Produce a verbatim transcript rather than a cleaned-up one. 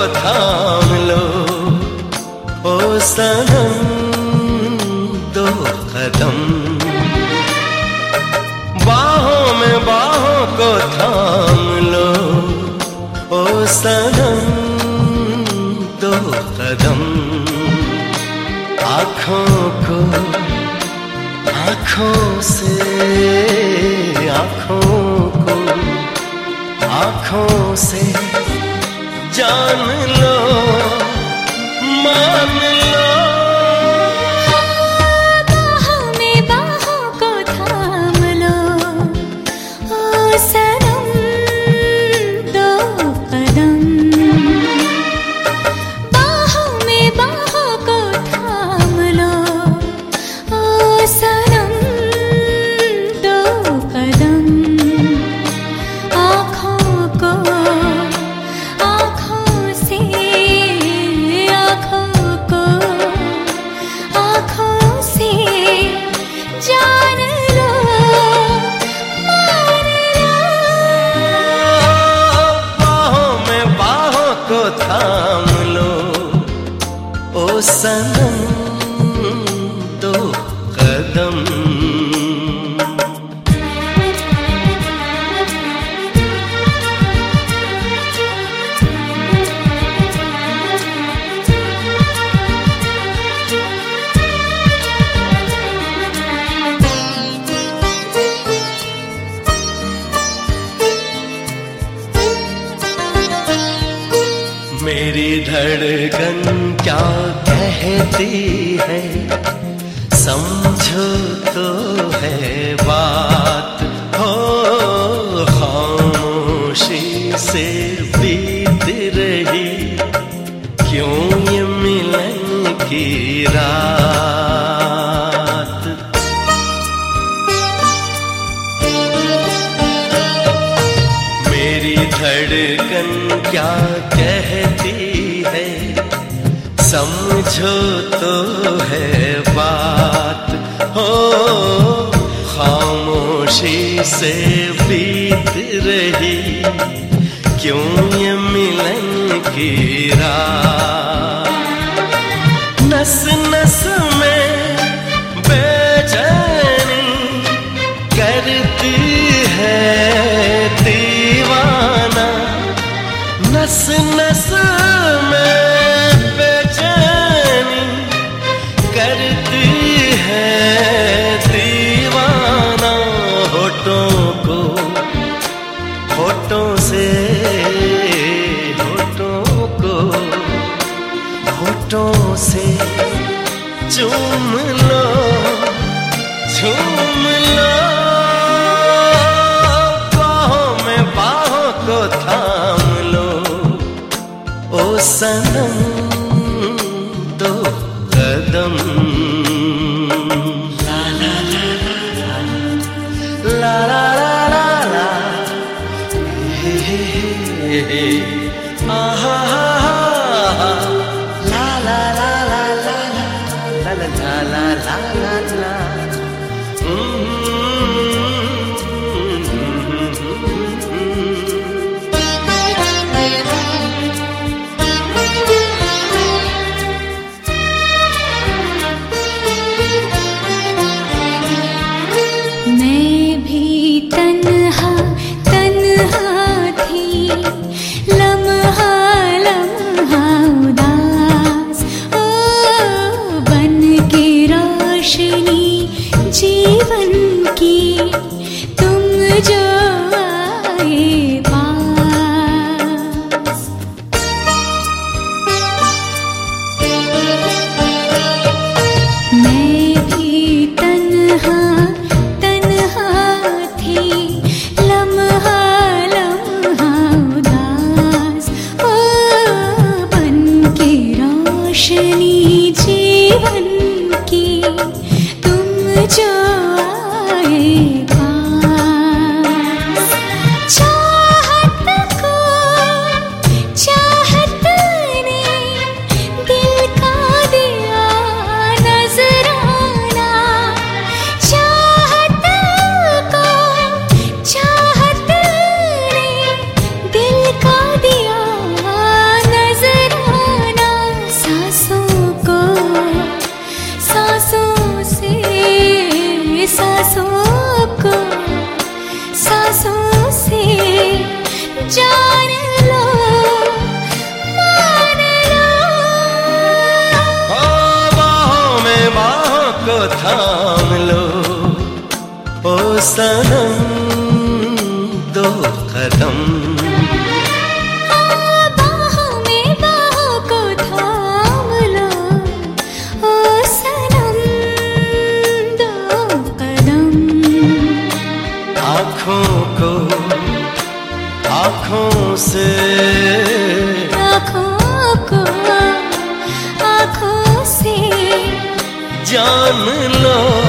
थाम लो ओ सनम, दो कदम। बाहों में बाहों को थाम लो ओ सनम, दो कदम। आँखों को आँखों से, आँखों को आँखों से जान लो, मान लो। बाहों में बाहों को थाम लो ओ सनम, दो कदम। बाहों में बाहों को थाम लो ओ सनम, दो कदम। आँखों को आँखों से, आँखों को आँखों से जान लो, मान लो। बाहों में बाहों को थाम लो ओ सनम, दो कदम। मेरी धड़कन क्या कहती है, समझो तो है बात हो। खामोशी से बीत रही क्यों ये मिलन की रात। मेरी धड़कन क्या कहती है, समझो तो है बात हो। खामोशी से बीत रही क्यों ये मिलन की रात। नस नस में बेचैनी करती है दीवाना। नस नस में बेचैनी करती है दीवाना। होठों को होठों से, होठों को होठों से चूम लो, झूम लो। बाहों में बाहों को थाम लो ओ सनम, दो कदम। ला ला ला ला ला ला ला, हे हे हे हे, आहा हा हा, ला ला ला ला ला ला ला ला ला ला ला। मैं भी तन्हा तन्हा थी, थाम लो ओ सनम दो कदम। आँखों से आँखों को आँखों से जान लो